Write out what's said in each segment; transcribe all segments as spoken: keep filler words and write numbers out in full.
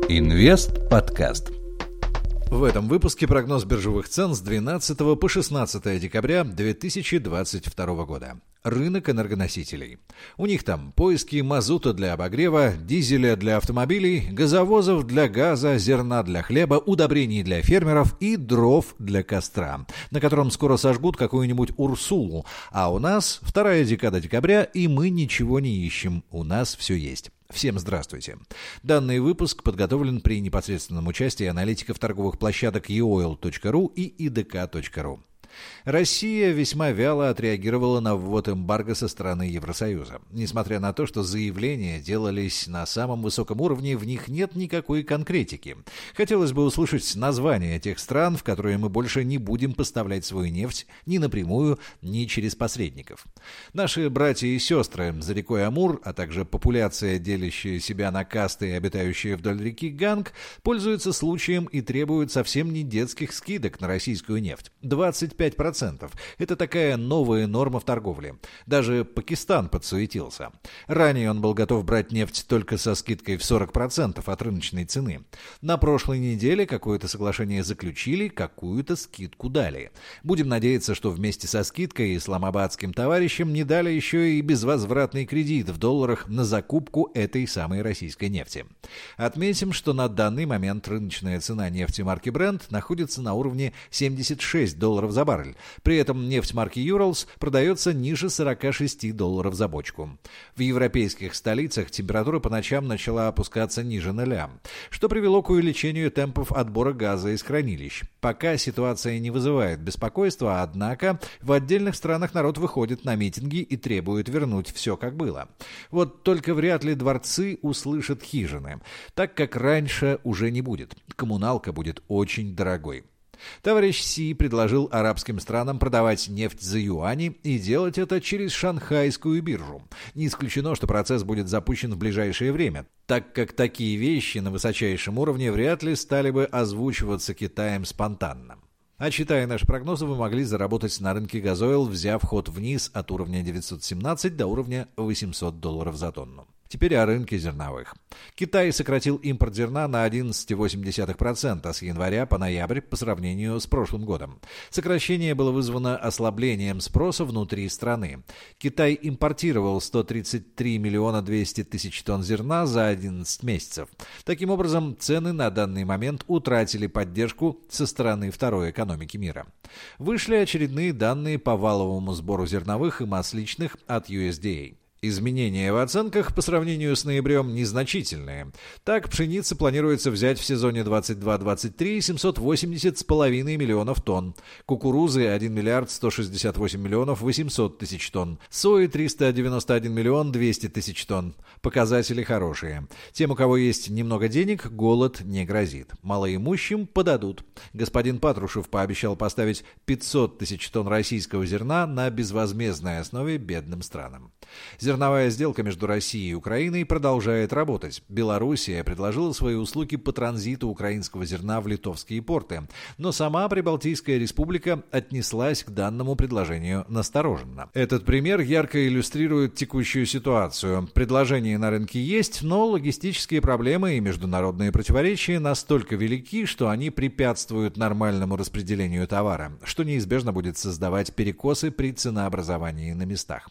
Инвест подкаст. В этом выпуске прогноз биржевых цен с двенадцатого по шестнадцатое декабря две тысячи двадцать второго года. Рынок энергоносителей. У них там поиски мазута для обогрева, дизеля для автомобилей, газовозов для газа, зерна для хлеба, удобрений для фермеров и дров для костра, на котором скоро сожгут какую-нибудь Урсулу. А у нас вторая декада декабря, и мы ничего не ищем, у нас все есть. Всем здравствуйте. Данный выпуск подготовлен при непосредственном участии аналитиков торговых площадок и о эл точка ру и и дэ ка точка ру. Россия весьма вяло отреагировала на ввод эмбарго со стороны Евросоюза. Несмотря на то, что заявления делались на самом высоком уровне, в них нет никакой конкретики. Хотелось бы услышать названия тех стран, в которые мы больше не будем поставлять свою нефть ни напрямую, ни через посредников. Наши братья и сестры за рекой Амур, а также популяция, делящая себя на касты и обитающая вдоль реки Ганг, пользуются случаем и требуют совсем не детских скидок на российскую нефть. двадцать пять процентов. Это такая новая норма в торговле. Даже Пакистан подсуетился. Ранее он был готов брать нефть только со скидкой в сорок процентов от рыночной цены. На прошлой неделе какое-то соглашение заключили, какую-то скидку дали. Будем надеяться, что вместе со скидкой исламабадским товарищам не дали еще и безвозвратный кредит в долларах на закупку этой самой российской нефти. Отметим, что на данный момент рыночная цена нефти марки Brent находится на уровне семьдесят шесть долларов за баррель. При этом нефть марки Urals продается ниже сорок шесть долларов за бочку. В европейских столицах температура по ночам начала опускаться ниже нуля, что привело к увеличению темпов отбора газа из хранилищ. Пока ситуация не вызывает беспокойства, однако в отдельных странах народ выходит на митинги и требует вернуть все как было. Вот только вряд ли дворцы услышат хижины, так как раньше уже не будет. Коммуналка будет очень дорогой. Товарищ Си предложил арабским странам продавать нефть за юани и делать это через шанхайскую биржу. Не исключено, что процесс будет запущен в ближайшее время, так как такие вещи на высочайшем уровне вряд ли стали бы озвучиваться Китаем спонтанно. А читая наши прогнозы, вы могли заработать на рынке газойл, взяв ход вниз от уровня девятьсот семнадцать до уровня восемьсот долларов за тонну. Теперь о рынке зерновых. Китай сократил импорт зерна на одиннадцать целых восемь десятых процента с января по ноябрь по сравнению с прошлым годом. Сокращение было вызвано ослаблением спроса внутри страны. Китай импортировал сто тридцать три миллиона двести тысяч тонн зерна за одиннадцать месяцев. Таким образом, цены на данный момент утратили поддержку со стороны второй экономики мира. Вышли очередные данные по валовому сбору зерновых и масличных от ю эс ди эй. Изменения в оценках по сравнению с ноябрем незначительные. Так, пшеницы планируется взять в сезоне двадцать два двадцать три семьсот восемьдесят с половиной миллионов тонн, кукурузы один миллиард сто шестьдесят восемь миллионов восемьсот тысяч тонн, сои триста девяносто один миллион двести тысяч тонн. Показатели хорошие. Тем, у кого есть немного денег, голод не грозит. Малоимущим подадут. Господин Патрушев пообещал поставить пятьсот тысяч тонн российского зерна на безвозмездной основе бедным странам. Зерновая сделка между Россией и Украиной продолжает работать. Белоруссия предложила свои услуги по транзиту украинского зерна в литовские порты, но сама Прибалтийская республика отнеслась к данному предложению настороженно. Этот пример ярко иллюстрирует текущую ситуацию. Предложения на рынке есть, но логистические проблемы и международные противоречия настолько велики, что они препятствуют нормальному распределению товара, что неизбежно будет создавать перекосы при ценообразовании на местах.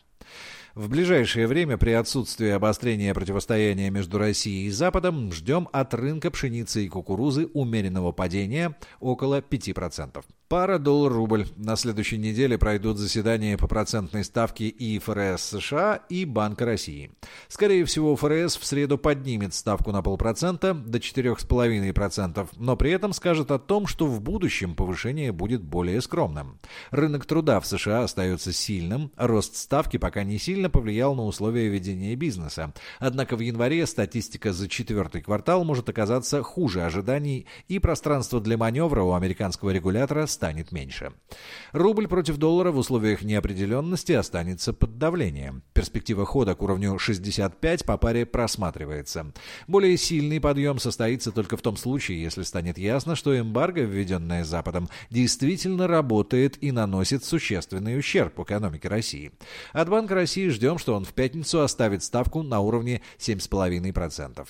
В ближайшее время при отсутствии обострения противостояния между Россией и Западом ждем от рынка пшеницы и кукурузы умеренного падения около пяти процентов. Пара доллар-рубль. На следующей неделе пройдут заседания по процентной ставке и эф эр эс США и Банка России. Скорее всего, эф эр эс в среду поднимет ставку на полпроцента до четырех с половиной процентов, но при этом скажет о том, что в будущем повышение будет более скромным. Рынок труда в США остается сильным, рост ставки пока не сильно повлиял на условия ведения бизнеса. Однако в январе статистика за четвертый квартал может оказаться хуже ожиданий, и пространство для маневра у американского регулятора станет меньше. Рубль против доллара в условиях неопределенности останется под давлением. Перспектива хода к уровню шестьдесят пять по паре просматривается. Более сильный подъем состоится только в том случае, если станет ясно, что эмбарго, введенное Западом, действительно работает и наносит существенный ущерб экономике России. От Банка России ждем, что он в пятницу оставит ставку на уровне семь целых пять десятых процента.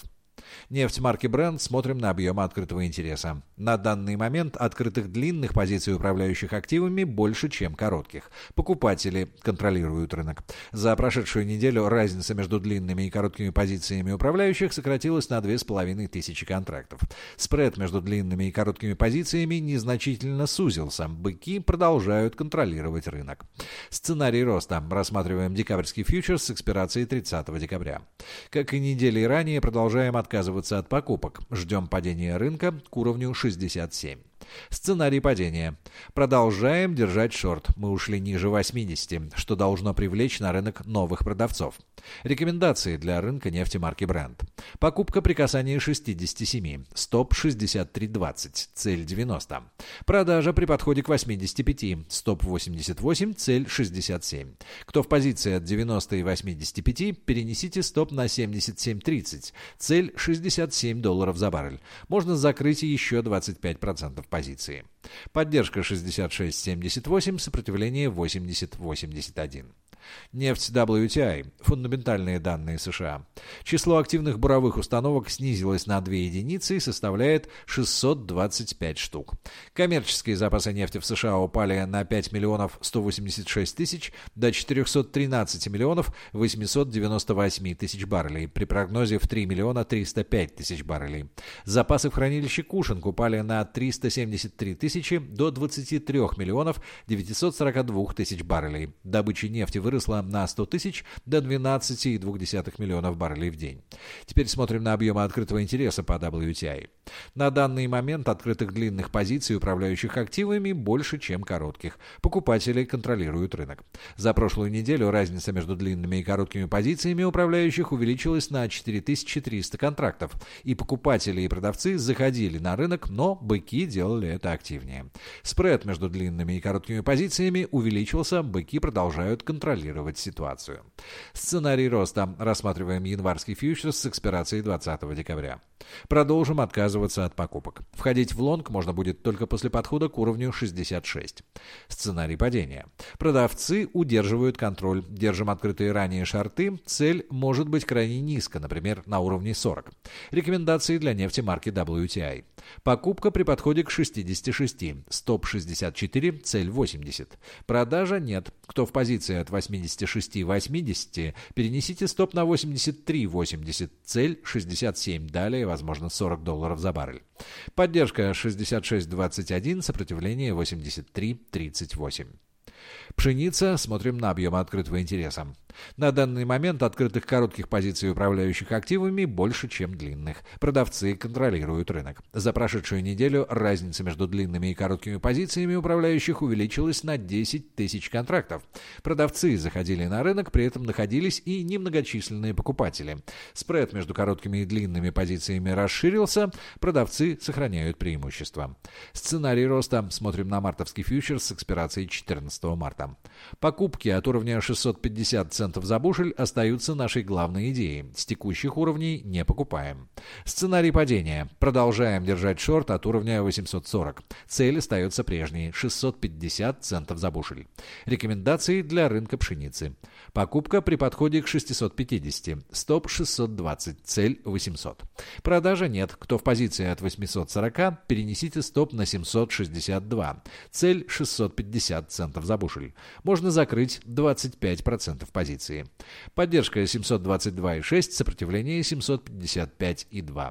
Нефть марки Brent, смотрим на объемы открытого интереса. На данный момент открытых длинных позиций управляющих активами больше, чем коротких. Покупатели контролируют рынок. За прошедшую неделю разница между длинными и короткими позициями управляющих сократилась на две с половиной тысячи контрактов. Спред между длинными и короткими позициями незначительно сузился. Быки продолжают контролировать рынок. Сценарий роста. Рассматриваем декабрьский фьючерс с экспирацией тридцатого декабря. Как и недели ранее, продолжаем отказываться от покупок. Ждем падения рынка к уровню шестьдесят семь. Сценарий падения. Продолжаем держать шорт. Мы ушли ниже восьмидесяти, что должно привлечь на рынок новых продавцов. Рекомендации для рынка нефти марки Brent. Покупка при касании шестидесяти семи. Стоп шестьдесят три двадцать. Цель девяносто. Продажа при подходе к восьмидесяти пяти. Стоп восемьдесят восемь. Цель шестьдесят семь. Кто в позиции от девяноста и восьмидесяти пяти, перенесите стоп на семьдесят семь тридцать. Цель шестьдесят семь долларов за баррель. Можно закрыть еще двадцать пять процентов позиции. Поддержка шестьдесят шесть семьдесят восемь, сопротивление восемьдесят восемьдесят один. Нефть дабл ю ти ай. Фундаментальные данные США. Число активных буровых установок снизилось на две единицы и составляет шестьсот двадцать пять штук. Коммерческие запасы нефти в США упали на пять миллионов сто восемьдесят шесть тысяч до четырехсот тринадцати миллионов восемьсот девяносто восемь тысяч баррелей при прогнозе в три миллиона триста пять тысяч баррелей. Запасы в хранилище Кушинг упали на триста семьдесят три тысячи до двадцати трёх миллионов девятисот сорока двух тысяч баррелей. Добыча нефти выросла на сто тысяч до двенадцати целых двух десятых миллионов баррелей в день. Теперь смотрим на объемы открытого интереса по дабл ю ти ай. На данный момент открытых длинных позиций управляющих активами больше, чем коротких. Покупатели контролируют рынок. За прошлую неделю разница между длинными и короткими позициями управляющих увеличилась на четыре тысячи триста контрактов. И покупатели и продавцы заходили на рынок, но быки делали это активнее. Спред между длинными и короткими позициями увеличился, быки продолжают контролировать ситуацию. Сценарий роста. Рассматриваем январский фьючерс с экспирацией двадцатого декабря. Продолжим отказываться от покупок. Входить в лонг можно будет только после подхода к уровню шестьдесят шесть. Сценарий падения. Продавцы удерживают контроль. Держим открытые ранее шорты. Цель может быть крайне низко, например, на уровне сорок. Рекомендации для нефти марки дабл ю ти ай. Покупка при подходе к шестидесяти шести. Стоп шестьдесят четыре, цель восемьдесят. Продажа нет. Кто в позиции от восьмидесяти шести восьмидесяти, перенесите стоп на восемьдесят три восемьдесят. Цель шестьдесят семь. Далее, возможно, сорок долларов за баррель. Поддержка шестьдесят шесть двадцать один, сопротивление восемьдесят три тридцать восемь. Пшеница. Смотрим на объемы открытого интереса. На данный момент открытых коротких позиций управляющих активами больше, чем длинных. Продавцы контролируют рынок. За прошедшую неделю разница между длинными и короткими позициями управляющих увеличилась на десять тысяч контрактов. Продавцы заходили на рынок, при этом находились и немногочисленные покупатели. Спред между короткими и длинными позициями расширился, продавцы сохраняют преимущество. Сценарий роста. Смотрим на мартовский фьючерс с экспирацией четырнадцатого марта. Покупки от уровня шестьсот пятьдесят центов за бушель остаются нашей главной идеей. С текущих уровней не покупаем. Сценарий падения. Продолжаем держать шорт от уровня восемьсот сорок. Цель остается прежней – шестьсот пятьдесят центов за бушель. Рекомендации для рынка пшеницы. Покупка при подходе к шестистот пятидесяти. Стоп шестьсот двадцать. Цель восемьсот. Продажа нет. Кто в позиции от восьмисот сорока, перенесите стоп на семьсот шестьдесят два. Цель шестьсот пятьдесят центов за бушель. Можно закрыть двадцать пять процентов позиции. Поддержка семьсот двадцать два и шесть, сопротивление семьсот пятьдесят пять и два.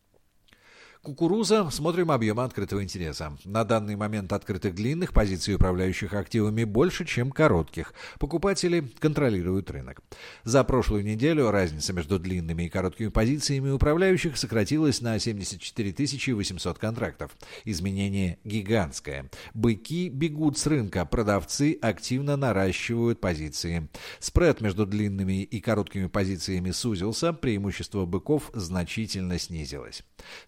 Кукуруза. Смотрим объемы открытого интереса. На данный момент открытых длинных позиций управляющих активами больше, чем коротких. Покупатели контролируют рынок. За прошлую неделю разница между длинными и короткими позициями управляющих сократилась на семьдесят четыре тысячи восемьсот контрактов. Изменение гигантское. Быки бегут с рынка, продавцы активно наращивают позиции. Спред между длинными и короткими позициями сузился, преимущество быков значительно снизилось. Сценарий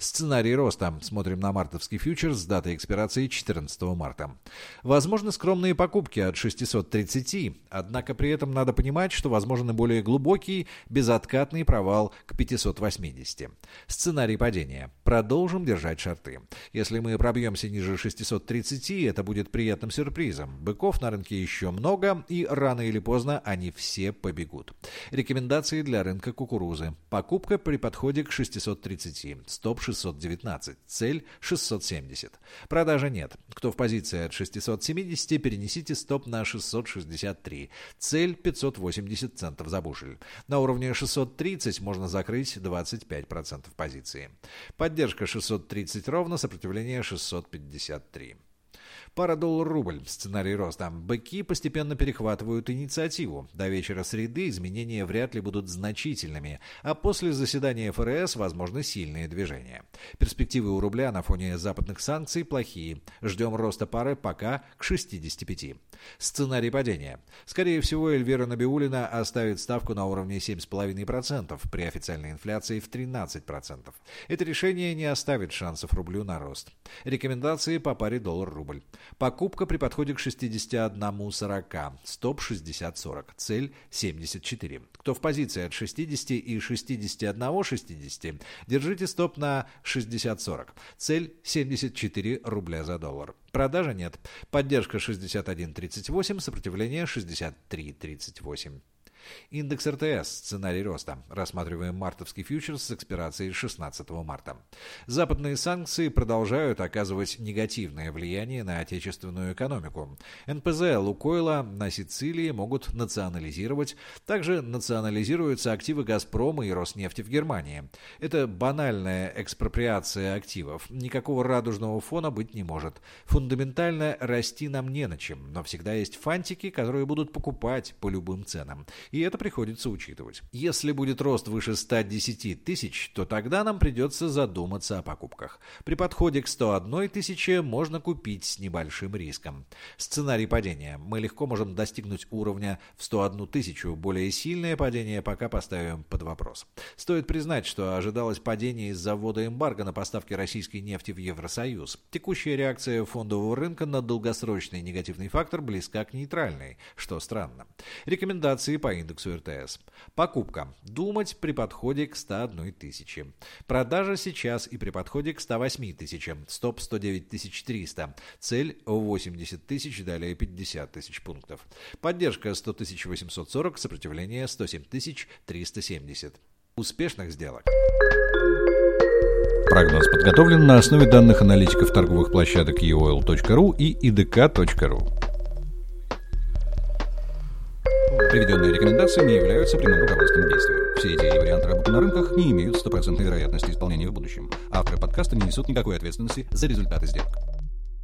Сценарий роста. Смотрим на мартовский фьючерс с датой экспирации четырнадцатого марта. Возможны скромные покупки от шестисот тридцати, однако при этом надо понимать, что возможен и более глубокий, безоткатный провал к пятисот восьмидесяти. Сценарий падения. Продолжим держать шорты. Если мы пробьемся ниже шестисот тридцати, это будет приятным сюрпризом. Быков на рынке еще много, и рано или поздно они все побегут. Рекомендации для рынка кукурузы. Покупка при подходе к шестисот тридцати. Стоп шестьсот девятнадцать. Цель шестьсот семьдесят. Продажи нет. Кто в позиции от шестисот семидесяти, перенесите стоп на шестьсот шестьдесят три. Цель пятьсот восемьдесят центов за бушель. На уровне шестьсот тридцать можно закрыть двадцать пять процентов позиции. Поддержка шестьсот тридцать ровно, сопротивление шестьсот пятьдесят три. Пара доллар-рубль. Сценарий роста. Быки постепенно перехватывают инициативу. До вечера среды изменения вряд ли будут значительными, а после заседания эф эр эс возможны сильные движения. Перспективы у рубля на фоне западных санкций плохие. Ждем роста пары пока к шестидесяти пяти. Сценарий падения. Скорее всего, Эльвира Набиуллина оставит ставку на уровне семь целых пять десятых процента при официальной инфляции в тринадцать процентов. Это решение не оставит шансов рублю на рост. Рекомендации по паре доллар-рубль. Покупка при подходе к шестидесяти одному сорока. Стоп шестьдесят сорок. Цель семьдесят четыре. Кто в позиции от шестидесяти и шестидесяти одного шестидесяти, держите стоп на шестьдесят сорок. Цель семьдесят четыре рубля за доллар. Продажи нет. Поддержка шестьдесят один тридцать восемь, сопротивление шестьдесят три тридцать восемь. Индекс эр тэ эс. Сценарий роста. Рассматриваем мартовский фьючерс с экспирацией шестнадцатого марта. Западные санкции продолжают оказывать негативное влияние на отечественную экономику. эн пэ зэ Лукойла на Сицилии могут национализировать. Также национализируются активы Газпрома и Роснефти в Германии. Это банальная экспроприация активов. Никакого радужного фона быть не может. Фундаментально расти нам не на чем, но всегда есть фантики, которые будут покупать по любым ценам. И это приходится учитывать. Если будет рост выше ста десяти тысяч, то тогда нам придется задуматься о покупках. При подходе к ста одной тысяче можно купить с небольшим риском. Сценарий падения. Мы легко можем достигнуть уровня в сто одну тысячу. Более сильное падение пока поставим под вопрос. Стоит признать, что ожидалось падение из-за ввода эмбарго на поставки российской нефти в Евросоюз. Текущая реакция фондового рынка на долгосрочный негативный фактор близка к нейтральной, что странно. Рекомендации по индексу эр тэ эс. Покупка. Думать при подходе к ста одной тысяче. Продажа сейчас и при подходе к ста восьми тысячам. Стоп сто девять тысяч триста. Цель восемьдесят тысяч, далее пятьдесят тысяч пунктов. Поддержка сто тысяч восемьсот сорок, сопротивление сто семь тысяч триста семьдесят. Успешных сделок. Прогноз подготовлен на основе данных аналитиков торговых площадок и о эл точка ру и и дэ ка точка ру. Приведенные рекомендации не являются прямым управленческим действием. Все идеи и варианты работы на рынках не имеют стопроцентной вероятности исполнения в будущем. Авторы подкаста не несут никакой ответственности за результаты сделок.